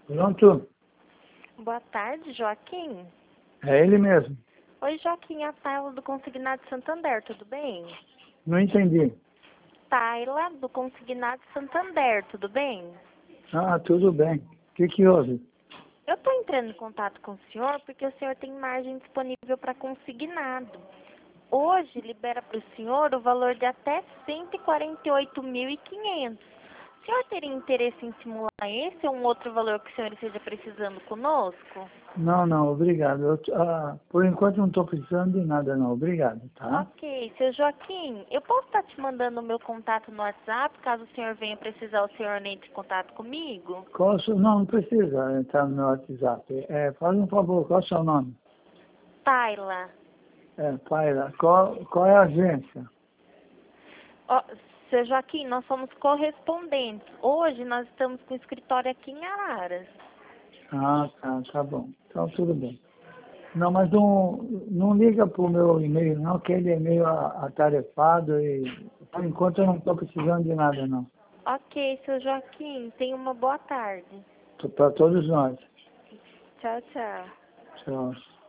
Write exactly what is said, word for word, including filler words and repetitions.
Pronto? Boa tarde, Joaquim. É ele mesmo. Oi, Joaquim, a Tayla do Consignado Santander, tudo bem? Não entendi. Tayla do Consignado Santander, tudo bem? Ah, tudo bem. O que que houve? Eu estou entrando em contato com o senhor porque o senhor tem margem disponível para consignado. Hoje libera para o senhor o valor de até cento e quarenta e oito mil e quinhentos. O senhor teria interesse em simular esse ou um outro valor que o senhor esteja precisando conosco? Não, não, obrigado. Eu, ah, por enquanto não estou precisando de nada, não. Obrigado, tá? Ok, seu Joaquim, eu posso estar te mandando o meu contato no WhatsApp, caso o senhor venha precisar, o senhor entre em contato comigo? Qual o seu... Não, não precisa entrar no meu WhatsApp. É, faz um favor, qual é o seu nome? Tayla. É, Paila. Qual, qual é a agência? Ó, seu Joaquim, nós somos correspondentes. Hoje nós estamos com o escritório aqui em Araras. Ah, tá, tá bom. Então, tudo bem. Não, mas não, não liga pro meu e-mail, não, que ele é meio a- atarefado e, por enquanto, eu não estou precisando de nada, não. Ok, seu Joaquim, tenha uma boa tarde. Para todos nós. Tchau, tchau. Tchau.